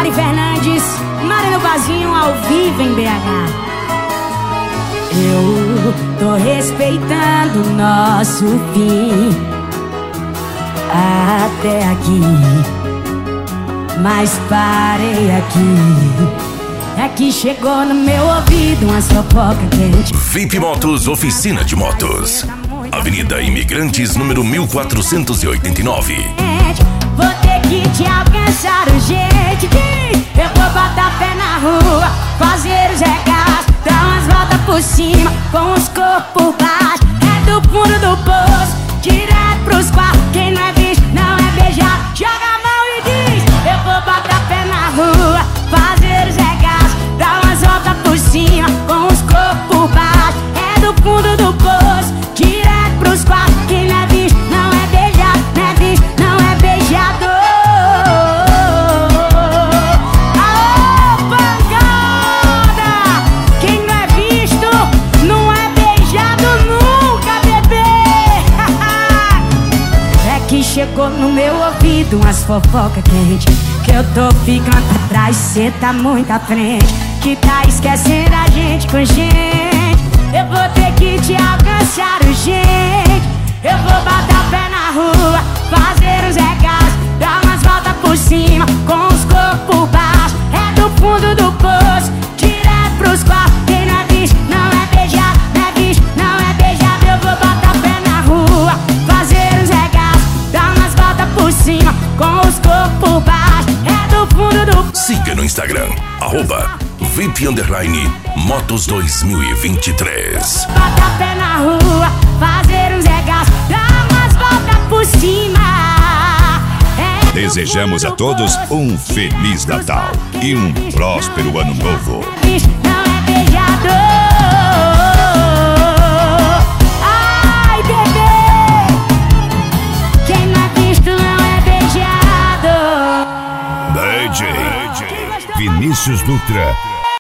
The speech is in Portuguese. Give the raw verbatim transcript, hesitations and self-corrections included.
Mari Fernandes, Mari no Barzinho, ao vivo em B H. Eu tô respeitando o nosso fim até aqui, mas parei aqui. É que chegou no meu ouvido umas fofoca quente. V I P Motos, oficina de motos, Avenida Imigrantes, número mil quatrocentos e oitenta e nove. Vou ter que te alcançar urgente. Eu vou botar pé na rua, fazer os regaços, dar umas voltas por cima, com os corpos por baixo. É do fundo do poço, direto pros quartos. Quem não é visto não é beijado. Joga a mão e diz: eu vou botar pé na rua, fazer os regaços, dar umas voltas por cima, com os corpos por baixo. É do fundo do poço, direto pros quartos. Quem não é visto não é beijado, não é visto não é beijado. Aô, pancada! Quem não é visto não é beijado nunca, bebê. É que chegou no meu ouvido umas fofoca quente, que eu tô ficando pra trás, cê tá muito à frente, que tá esquecendo a gente com gente. Eu vou ter que te alcançar urgente. Eu vou botar pé na rua, fazer os regaços, dar umas voltas por cima, com os corpos por baixo. É do fundo do poço, direto pros quartos. Quem não é visto não é beijado, não é visto não é beijado. Eu vou botar pé na rua, fazer os regaços, dar umas voltas por cima, com os corpos por baixo. É do fundo do... Siga no Instagram, arroba V I P Underline Motos dois mil e vinte e três. Bota pé na rua, fazer uns regaços, dar umas voltas por cima. É Desejamos a todos um Feliz Natal e um próspero Ano Novo. Não é beijado. Ai, bebê, quem não é visto não é beijado. D J Vinícius Dutra